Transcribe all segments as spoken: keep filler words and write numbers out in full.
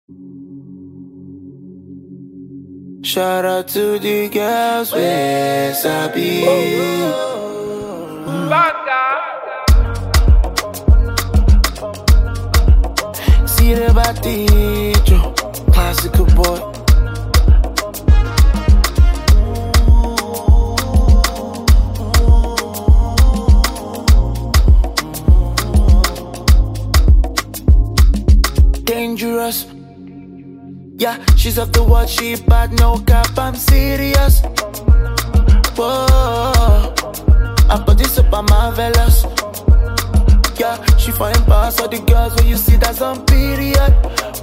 Shout out to the girls with Sabi. See the body, Joe, classical boy. Dangerous. Yeah, she's off the watch, she bad, no cap, I'm serious. Whoa, I put this up on marvelous. Yeah, she fine past all the girls when you see that's on period.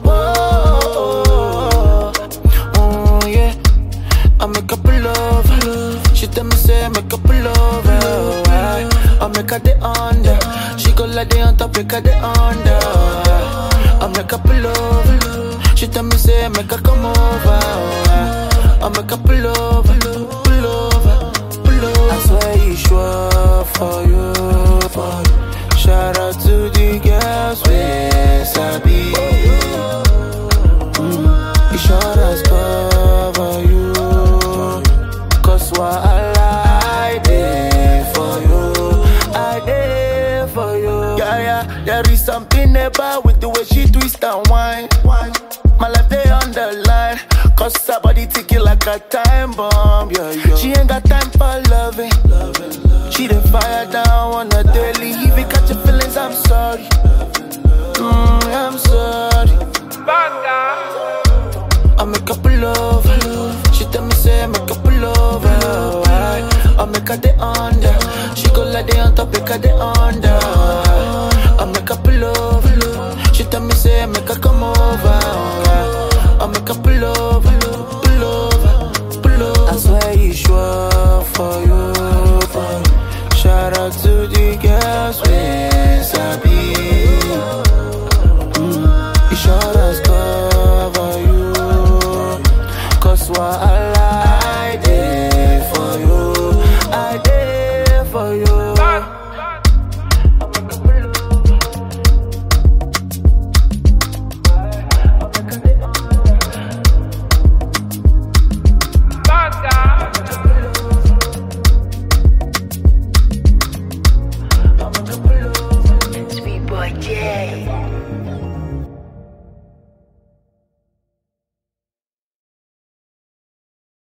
Whoa, oh yeah, I make a pull over. She tell me say I make a pull over. I make her the under. She go like the on top, make her the under. I make a pull over. She tell me say make her come over. I make her pull over, pull over, pull over. I swear he sure for you, for you. Shout out to the girls with Sabi. Mm, he sure as cover you. Cause what I did for you, I did for you. Yeah, yeah, there is something about with the way she twist and whine. My life they on the line, cause her body ticking like a time bomb, yeah, yeah. She ain't got time for loving, loving, loving. She done fire down on a daily. If you catch your feelings, I'm sorry, mm, I'm sorry. I make her pull over. She tell me say I make her pull over. I make her the under. She go like the on top, make her the under. I make her pull over. She tell me say I make her come over.